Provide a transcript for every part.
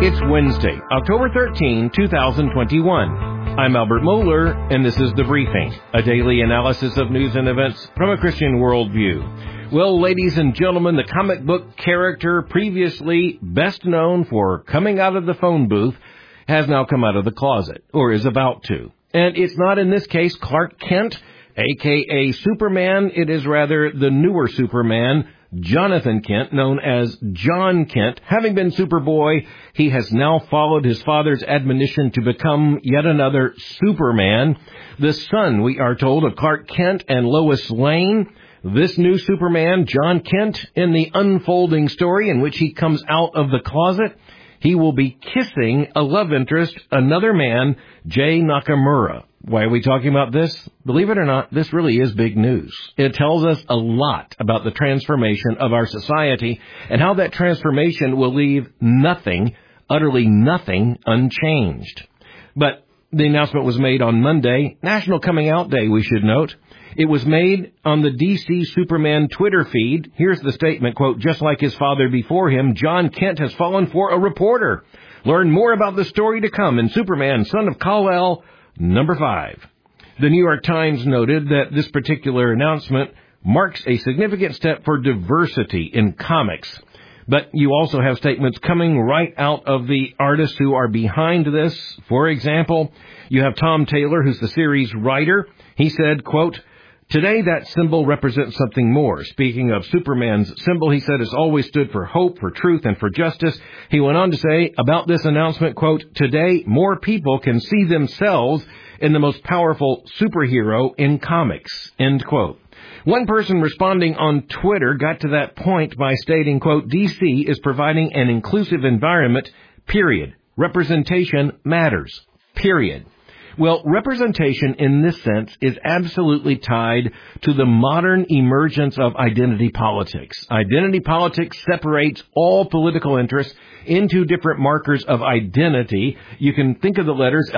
It's Wednesday, October 13, 2021. I'm Albert Mohler, and this is The Briefing, a daily analysis of news and events from a Christian worldview. Well, ladies and gentlemen, the comic book character previously best known for coming out of the phone booth has now come out of the closet, or is about to. And it's not in this case Clark Kent, a.k.a. Superman. It is rather the newer Superman, Jonathan Kent, known as John Kent. Having been Superboy, he has now followed his father's admonition to become yet another Superman. The son, we are told, of Clark Kent and Lois Lane. This new Superman, John Kent, in the unfolding story in which he comes out of the closet, he will be kissing a love interest, another man, Jay Nakamura. Why are we talking about this? Believe it or not, this really is big news. It tells us a lot about the transformation of our society and how that transformation will leave nothing, utterly nothing, unchanged. But the announcement was made on Monday, National Coming Out Day, we should note. It was made on the DC Superman Twitter feed. Here's the statement, quote, "Just like his father before him, John Kent has fallen for a reporter. Learn more about the story to come in Superman, Son of Kal-El, number 5. The New York Times noted that this particular announcement marks a significant step for diversity in comics. But you also have statements coming right out of the artists who are behind this. For example, you have Tom Taylor, who's the series writer. He said, quote, "Today that symbol represents something more." Speaking of Superman's symbol, he said it's always stood for hope, for truth, and for justice. He went on to say about this announcement, quote, "Today more people can see themselves in the most powerful superhero in comics," end quote. One person responding on Twitter got to that point by stating, quote, "DC is providing an inclusive environment, period. Representation matters, period." Well, representation in this sense is absolutely tied to the modern emergence of identity politics. Identity politics separates all political interests into different markers of identity. You can think of the letters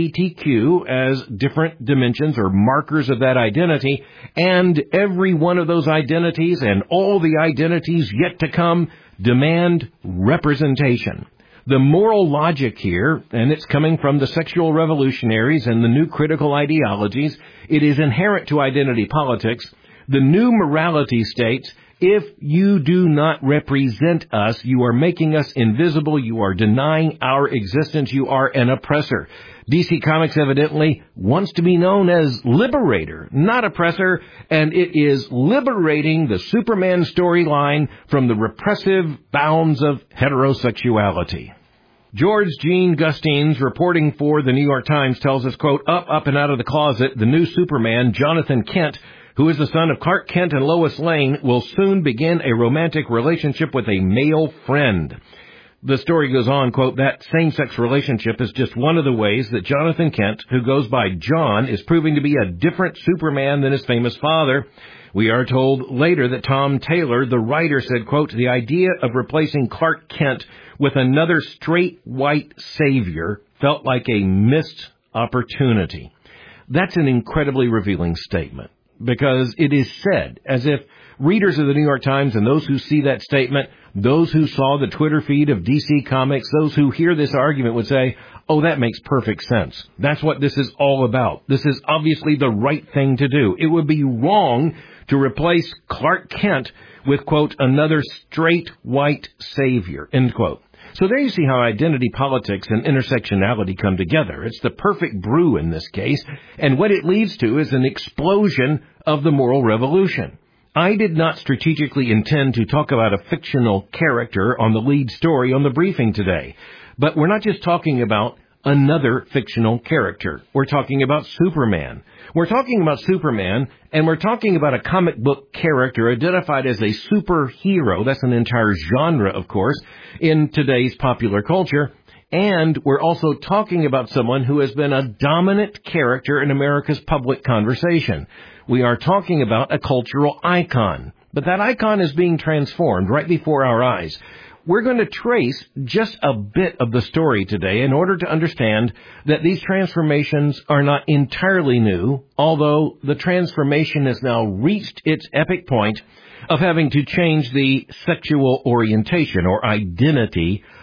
LGBTQ as different dimensions or markers of that identity, and every one of those identities and all the identities yet to come demand representation. The moral logic here, and it's coming from the sexual revolutionaries and the new critical ideologies, it is inherent to identity politics. The new morality states, if you do not represent us, you are making us invisible, you are denying our existence, you are an oppressor. DC Comics evidently wants to be known as liberator, not oppressor, and it is liberating the Superman storyline from the repressive bounds of heterosexuality. George Jean Gustines, reporting for the New York Times, tells us, quote, up and out of the closet, the new Superman, Jonathan Kent, who is the son of Clark Kent and Lois Lane, will soon begin a romantic relationship with a male friend. The story goes on, quote, that same-sex relationship is just one of the ways that Jonathan Kent, who goes by John, is proving to be a different Superman than his famous father. We are told later that Tom Taylor, the writer, said, quote, the idea of replacing Clark Kent with another straight white savior felt like a missed opportunity. That's an incredibly revealing statement, because it is said as if readers of the New York Times and those who see that statement, those who saw the Twitter feed of DC Comics, those who hear this argument would say, oh, that makes perfect sense. That's what this is all about. This is obviously the right thing to do. It would be wrong to replace Clark Kent with, quote, another straight white savior, end quote. So there you see how identity politics and intersectionality come together. It's the perfect brew in this case, and what it leads to is an explosion of the moral revolution. I did not strategically intend to talk about a fictional character on the lead story on the briefing today, but we're not just talking about another fictional character. We're talking about Superman. We're talking about Superman, and we're talking about a comic book character identified as a superhero. That's an entire genre, of course, in today's popular culture. And we're also talking about someone who has been a dominant character in America's public conversation. We are talking about a cultural icon, but that icon is being transformed right before our eyes. We're going to trace just a bit of the story today in order to understand that these transformations are not entirely new, although the transformation has now reached its epic point of having to change the sexual orientation or identity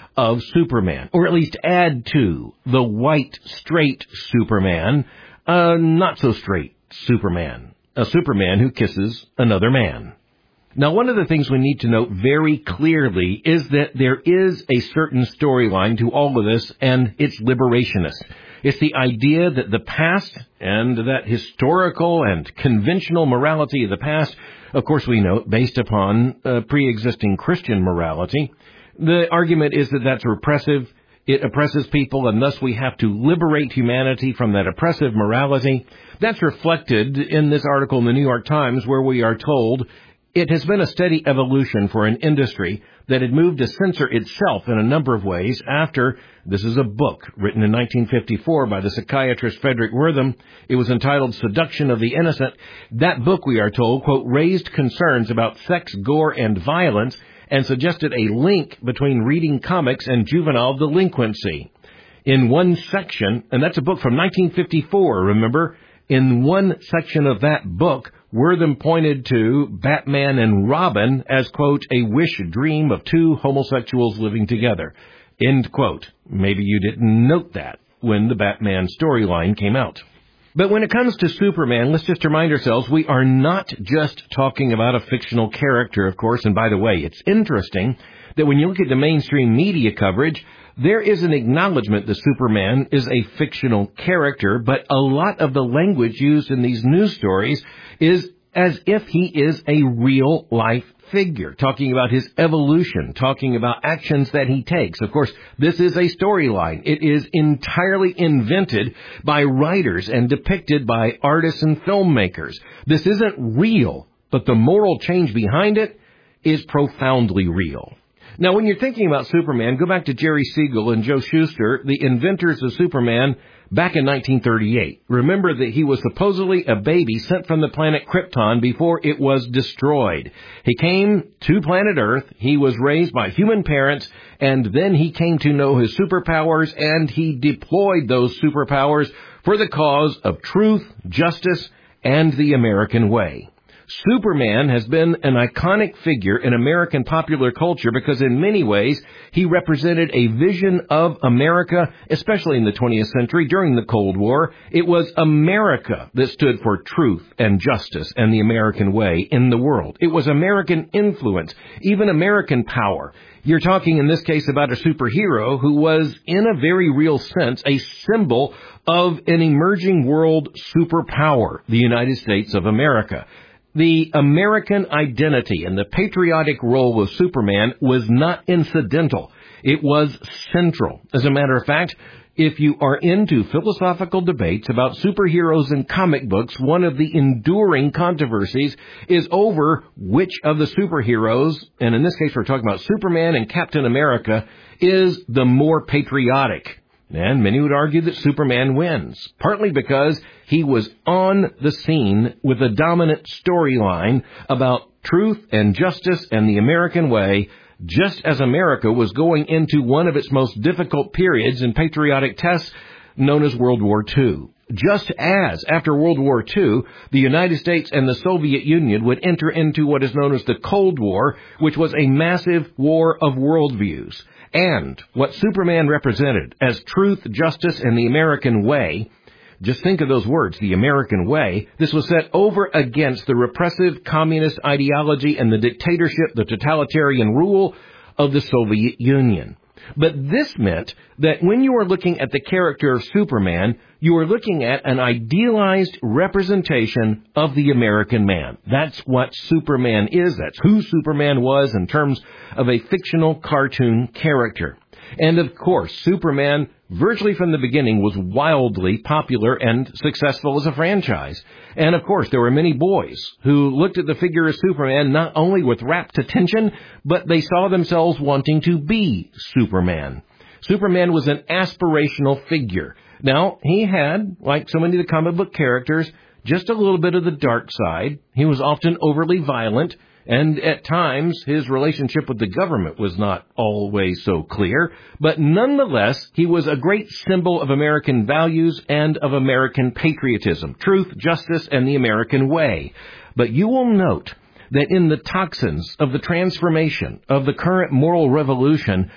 of Superman, or at least add to the white, straight Superman, a not-so-straight Superman, a Superman who kisses another man. Now, one of the things we need to note very clearly is that there is a certain storyline to all of this, and it's liberationist. It's the idea that the past and that historical and conventional morality of the past, of course we note, based upon pre-existing Christian morality, the argument is that that's repressive. It oppresses people, and thus we have to liberate humanity from that oppressive morality. That's reflected in this article in the New York Times, where we are told it has been a steady evolution for an industry that had moved to censor itself in a number of ways after, this is a book written in 1954 by the psychiatrist Frederick Wertham. It was entitled Seduction of the Innocent. That book, we are told, quote, raised concerns about sex, gore, and violence and suggested a link between reading comics and juvenile delinquency. In one section, and that's a book from 1954, remember, in one section of that book, Wertham pointed to Batman and Robin as, quote, a wish dream of two homosexuals living together, end quote. Maybe you didn't note that when the Batman storyline came out. But when it comes to Superman, let's just remind ourselves we are not just talking about a fictional character, of course. And by the way, it's interesting that when you look at the mainstream media coverage, there is an acknowledgement that Superman is a fictional character, but a lot of the language used in these news stories is as if he is a real-life figure, talking about his evolution, talking about actions that he takes. Of course, this is a storyline. It is entirely invented by writers and depicted by artists and filmmakers. This isn't real, but the moral change behind it is profoundly real. Now, when you're thinking about Superman, go back to Jerry Siegel and Joe Shuster, the inventors of Superman, back in 1938. Remember that he was supposedly a baby sent from the planet Krypton before it was destroyed. He came to planet Earth, he was raised by human parents, and then he came to know his superpowers, and he deployed those superpowers for the cause of truth, justice, and the American way. Superman has been an iconic figure in American popular culture because in many ways he represented a vision of America, especially in the 20th century during the Cold War. It was America that stood for truth and justice and the American way in the world. It was American influence, even American power. You're talking in this case about a superhero who was, in a very real sense, a symbol of an emerging world superpower, the United States of America. The American identity and the patriotic role of Superman was not incidental. It was central. As a matter of fact, if you are into philosophical debates about superheroes in comic books, one of the enduring controversies is over which of the superheroes, and in this case we're talking about Superman and Captain America, is the more patriotic. And many would argue that Superman wins, partly because he was on the scene with a dominant storyline about truth and justice and the American way, just as America was going into one of its most difficult periods in patriotic tests known as World War II. Just as, after World War II, the United States and the Soviet Union would enter into what is known as the Cold War, which was a massive war of worldviews. And what Superman represented as truth, justice, and the American way, just think of those words, the American way, this was set over against the repressive communist ideology and the dictatorship, the totalitarian rule of the Soviet Union. But this meant that when you are looking at the character of Superman, you are looking at an idealized representation of the American man. That's what Superman is. That's who Superman was in terms of a fictional cartoon character. And of course, Superman, virtually from the beginning, was wildly popular and successful as a franchise. And of course, there were many boys who looked at the figure of Superman not only with rapt attention, but they saw themselves wanting to be Superman. Superman was an aspirational figure. Now, he had, like so many of the comic book characters, just a little bit of the dark side. He was often overly violent, and at times his relationship with the government was not always so clear. But nonetheless, he was a great symbol of American values and of American patriotism, truth, justice, and the American way. But you will note that in the toxins of the transformation of the current moral revolution,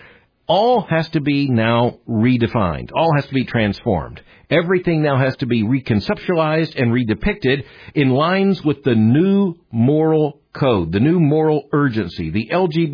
all has to be now redefined. All has to be transformed. Everything now has to be reconceptualized and redepicted in lines with the new moral code, the new moral urgency, the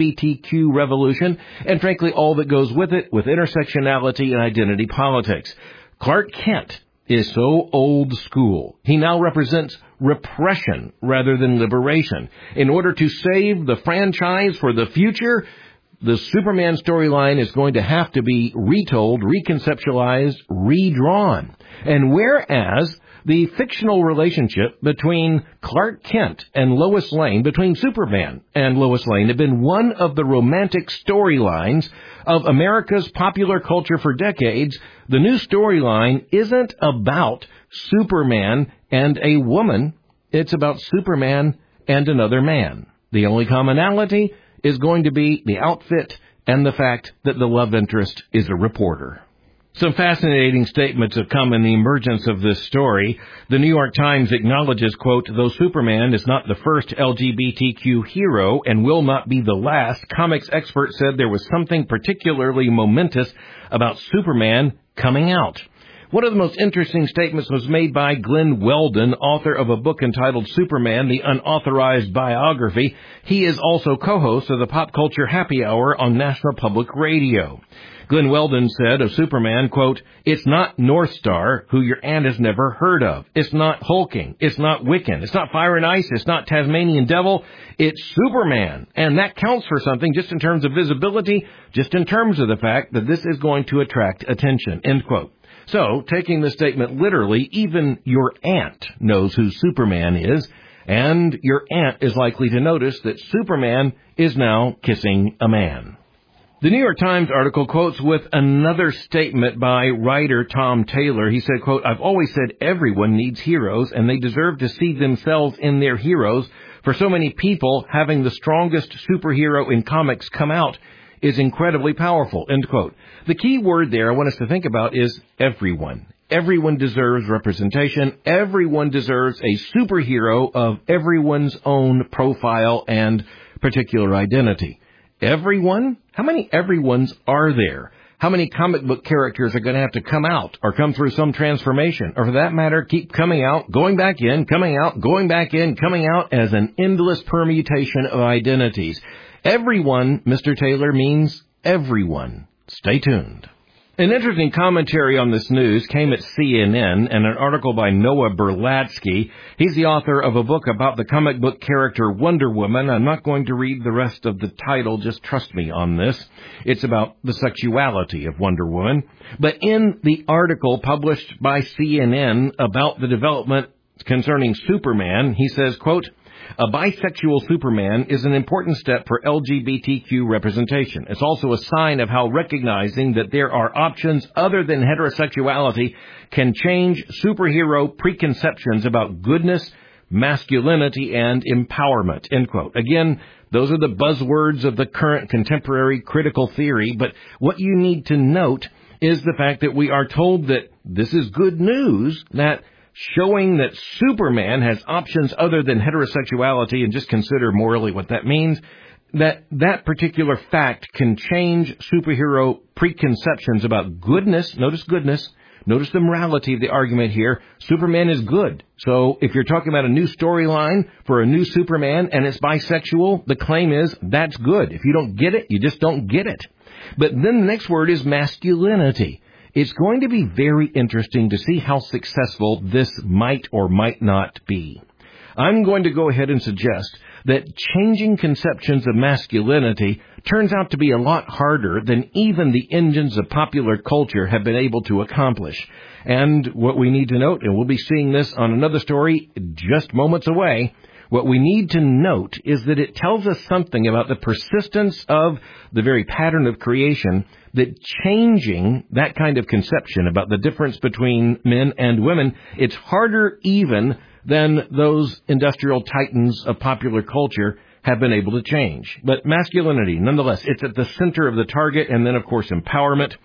LGBTQ revolution, and frankly all that goes with it, with intersectionality and identity politics. Clark Kent is so old school. He now represents repression rather than liberation. In order to save the franchise for the future, the Superman storyline is going to have to be retold, reconceptualized, redrawn. And whereas the fictional relationship between Clark Kent and Lois Lane, between Superman and Lois Lane, had been one of the romantic storylines of America's popular culture for decades, the new storyline isn't about Superman and a woman. It's about Superman and another man. The only commonality is going to be the outfit and the fact that the love interest is a reporter. Some fascinating statements have come in the emergence of this story. The New York Times acknowledges, quote, though Superman is not the first LGBTQ hero and will not be the last, comics experts said there was something particularly momentous about Superman coming out. One of the most interesting statements was made by Glenn Weldon, author of a book entitled Superman, the Unauthorized Biography. He is also co-host of the Pop Culture Happy Hour on National Public Radio. Glenn Weldon said of Superman, quote, it's not Northstar, who your aunt has never heard of. It's not hulking. It's not Wiccan. It's not Fire and Ice. It's not Tasmanian Devil. It's Superman. And that counts for something just in terms of visibility, just in terms of the fact that this is going to attract attention, end quote. So, taking the statement literally, even your aunt knows who Superman is, and your aunt is likely to notice that Superman is now kissing a man. The New York Times article quotes with another statement by writer Tom Taylor. He said, quote, I've always said everyone needs heroes, and they deserve to see themselves in their heroes. For so many people, having the strongest superhero in comics come out is incredibly powerful, end quote. The key word there I want us to think about is everyone. Everyone deserves representation. Everyone deserves a superhero of everyone's own profile and particular identity. Everyone? How many everyones are there? How many comic book characters are going to have to come out or come through some transformation, or for that matter, keep coming out, going back in, coming out, going back in, coming out as an endless permutation of identities? Everyone, Mr. Taylor, means everyone. Stay tuned. An interesting commentary on this news came at CNN and an article by Noah Berlatsky. He's the author of a book about the comic book character Wonder Woman. I'm not going to read the rest of the title, just trust me on this. It's about the sexuality of Wonder Woman. But in the article published by CNN about the development concerning Superman, he says, quote, a bisexual Superman is an important step for LGBTQ representation. It's also a sign of how recognizing that there are options other than heterosexuality can change superhero preconceptions about goodness, masculinity, and empowerment, end quote. Again, those are the buzzwords of the current contemporary critical theory, but what you need to note is the fact that we are told that this is good news, that showing that Superman has options other than heterosexuality, and just consider morally what that means, that particular fact can change superhero preconceptions about goodness. Notice goodness. Notice the morality of the argument here. Superman is good. So if you're talking about a new storyline for a new Superman and it's bisexual, the claim is that's good. If you don't get it, you just don't get it. But then the next word is masculinity. It's going to be very interesting to see how successful this might or might not be. I'm going to go ahead and suggest that changing conceptions of masculinity turns out to be a lot harder than even the engines of popular culture have been able to accomplish. And what we need to note, and we'll be seeing this on another story just moments away, what we need to note is that it tells us something about the persistence of the very pattern of creation, that changing that kind of conception about the difference between men and women, it's harder even than those industrial titans of popular culture have been able to change. But masculinity, nonetheless, it's at the center of the target, and then, of course, empowerment.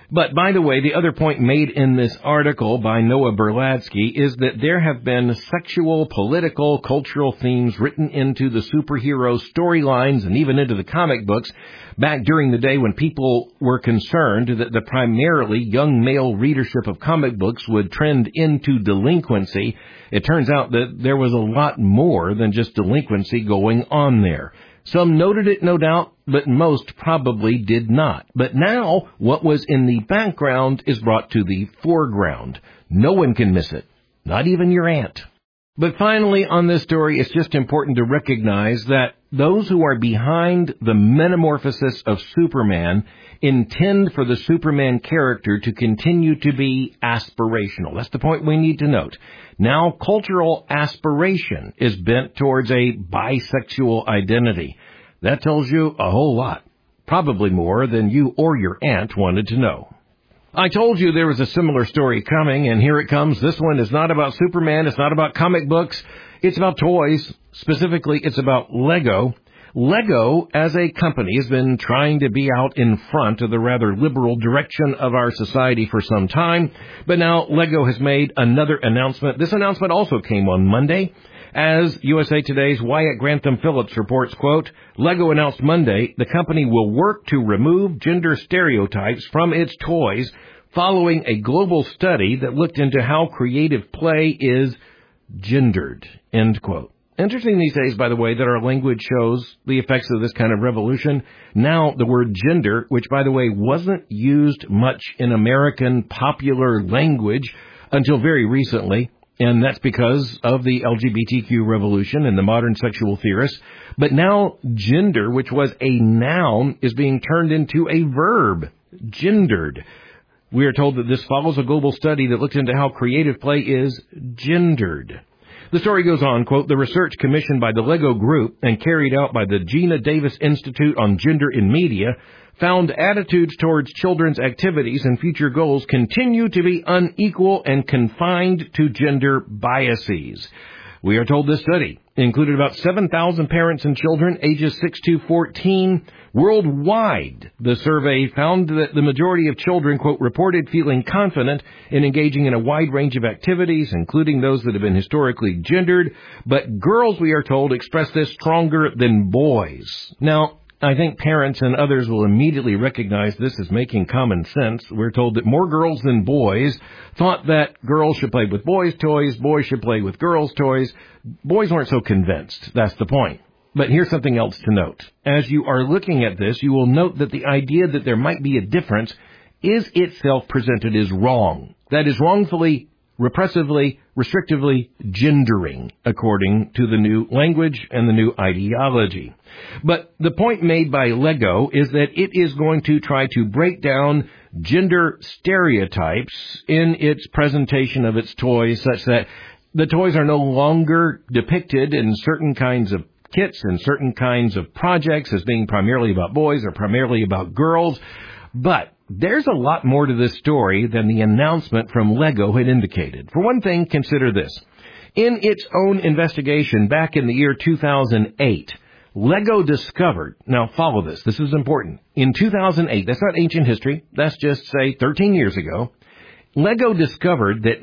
But, by the way, the other point made in this article by Noah Berladsky is that there have been sexual, political, cultural themes written into the superhero storylines and even into the comic books back during the day when people were concerned that the primarily young male readership of comic books would trend into delinquency. It turns out that there was a lot more than just delinquency going on there. Some noted it, no doubt, but most probably did not. But now, what was in the background is brought to the foreground. No one can miss it, not even your aunt. But finally, on this story, it's just important to recognize that those who are behind the metamorphosis of Superman intend for the Superman character to continue to be aspirational. That's the point we need to note. Now, cultural aspiration is bent towards a bisexual identity. That tells you a whole lot, probably more than you or your aunt wanted to know. I told you there was a similar story coming, and here it comes. This one is not about Superman. It's not about comic books. It's about toys. Specifically, it's about Lego. Lego, as a company, has been trying to be out in front of the rather liberal direction of our society for some time. But now Lego has made another announcement. This announcement also came on Monday. As USA Today's Wyatt Grantham Phillips reports, quote, Lego announced Monday the company will work to remove gender stereotypes from its toys following a global study that looked into how creative play is gendered, end quote. Interesting these days, by the way, that our language shows the effects of this kind of revolution. Now, the word gender, which, by the way, wasn't used much in American popular language until very recently, and that's because of the LGBTQ revolution and the modern sexual theorists. But now gender, which was a noun, is being turned into a verb, gendered. We are told that this follows a global study that looked into how creative play is gendered. The story goes on, quote, the research commissioned by the Lego Group and carried out by the Gina Davis Institute on Gender in Media found attitudes towards children's activities and future goals continue to be unequal and confined to gender biases. We are told this study included about 7,000 parents and children ages 6 to 14 worldwide. The survey found that the majority of children, quote, reported feeling confident in engaging in a wide range of activities, including those that have been historically gendered. But girls, we are told, express this stronger than boys. Now, I think parents and others will immediately recognize this as making common sense. We're told that more girls than boys thought that girls should play with boys' toys, boys should play with girls' toys. Boys weren't so convinced. That's the point. But here's something else to note. As you are looking at this, you will note that the idea that there might be a difference is itself presented as wrong. That is wrongfully, repressively, restrictively gendering, according to the new language and the new ideology. But the point made by Lego is that it is going to try to break down gender stereotypes in its presentation of its toys, such that the toys are no longer depicted in certain kinds of kits and certain kinds of projects as being primarily about boys or primarily about girls. But there's a lot more to this story than the announcement from Lego had indicated. For one thing, consider this. In its own investigation back in the year 2008, Lego discovered, now follow this, this is important. In 2008, that's not ancient history, that's just, say, 13 years ago, Lego discovered that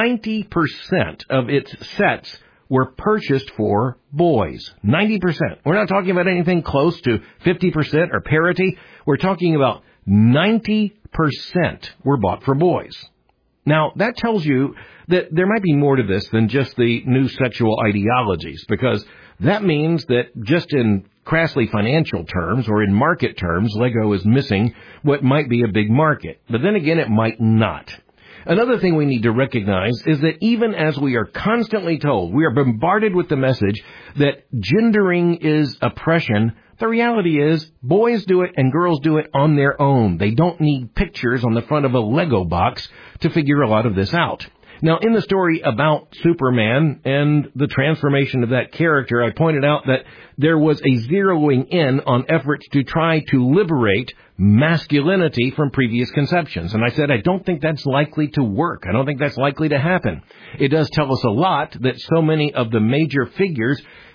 90% of its sets were purchased for boys. 90%. We're not talking about anything close to 50% or parity. We're talking about 90% were bought for boys. Now, that tells you that there might be more to this than just the new sexual ideologies, because that means that just in crassly financial terms or in market terms, Lego is missing what might be a big market. But then again, it might not. Another thing we need to recognize is that even as we are constantly told, we are bombarded with the message that gendering is oppression, the reality is boys do it and girls do it on their own. They don't need pictures on the front of a Lego box to figure a lot of this out. Now, in the story about Superman and the transformation of that character, I pointed out that there was a zeroing in on efforts to try to liberate masculinity from previous conceptions. And I said, I don't think that's likely to work. I don't think that's likely to happen. It does tell us a lot that so many of the major figures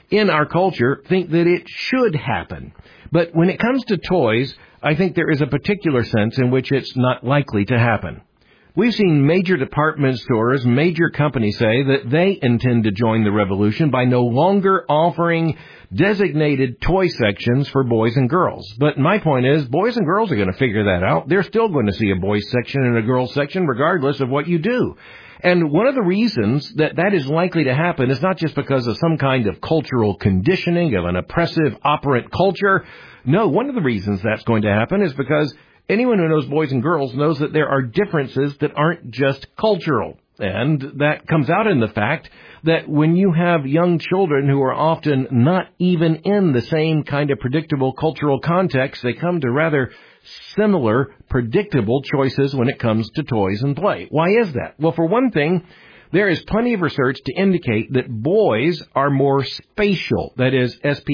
in our culture think that it should happen. But when it comes to toys, I think there is a particular sense in which it's not likely to happen. We've seen major department stores, major companies say that they intend to join the revolution by no longer offering designated toy sections for boys and girls. But my point is, boys and girls are going to figure that out. They're still going to see a boys section and a girls section regardless of what you do. And one of the reasons that that is likely to happen is not just because of some kind of cultural conditioning of an oppressive, operant culture. No, one of the reasons that's going to happen is because anyone who knows boys and girls knows that there are differences that aren't just cultural. And that comes out in the fact that when you have young children who are often not even in the same kind of predictable cultural context, they come to rather similar, predictable choices when it comes to toys and play. Why is that? Well, for one thing, there is plenty of research to indicate that boys are more spatial. That is,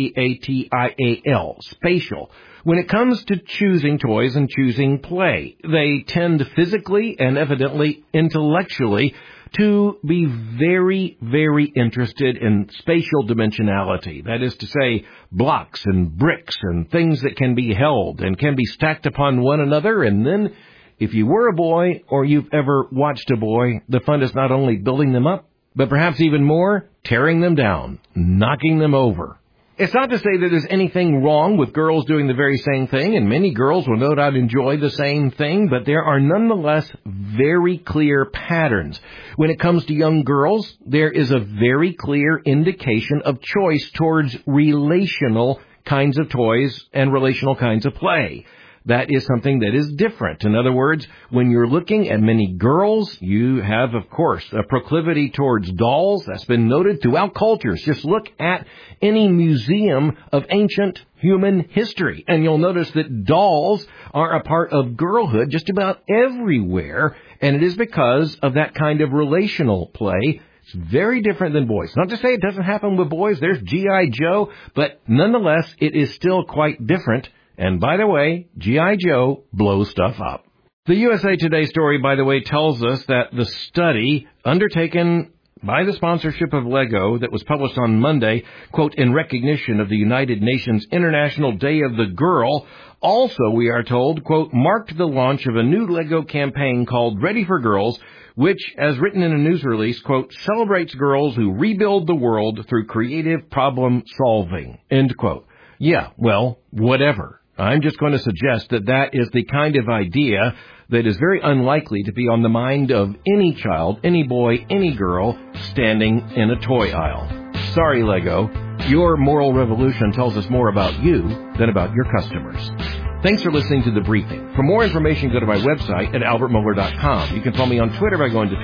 S-P-A-T-I-A-L, spatial. When it comes to choosing toys and choosing play, they tend physically and evidently intellectually to be very, very interested in spatial dimensionality. That is to say, blocks and bricks and things that can be held and can be stacked upon one another. And then, if you were a boy or you've ever watched a boy, the fun is not only building them up, but perhaps even more, tearing them down, knocking them over. It's not to say that there's anything wrong with girls doing the very same thing, and many girls will no doubt enjoy the same thing, but there are nonetheless very clear patterns. When it comes to young girls, there is a very clear indication of choice towards relational kinds of toys and relational kinds of play. That is something that is different. In other words, when you're looking at many girls, you have, of course, a proclivity towards dolls. That's been noted throughout cultures. Just look at any museum of ancient human history, and you'll notice that dolls are a part of girlhood just about everywhere, and it is because of that kind of relational play. It's very different than boys. Not to say it doesn't happen with boys. There's G.I. Joe, but nonetheless, it is still quite different. And by the way, G.I. Joe blows stuff up. The USA Today story, by the way, tells us that the study undertaken by the sponsorship of Lego that was published on Monday, quote, in recognition of the United Nations International Day of the Girl, also, we are told, quote, marked the launch of a new Lego campaign called Ready for Girls, which, as written in a news release, quote, celebrates girls who rebuild the world through creative problem solving, end quote. Yeah, well, whatever. I'm just going to suggest that that is the kind of idea that is very unlikely to be on the mind of any child, any boy, any girl standing in a toy aisle. Sorry, Lego. Your moral revolution tells us more about you than about your customers. Thanks for listening to The Briefing. For more information, go to my website at albertmohler.com. You can follow me on Twitter by going to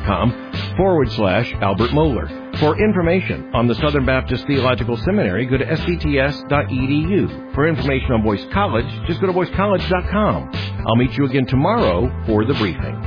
twitter.com/Albert Mohler. For information on the Southern Baptist Theological Seminary, go to sbts.edu. For information on Boyce College, just go to boycecollege.com. I'll meet you again tomorrow for The Briefing.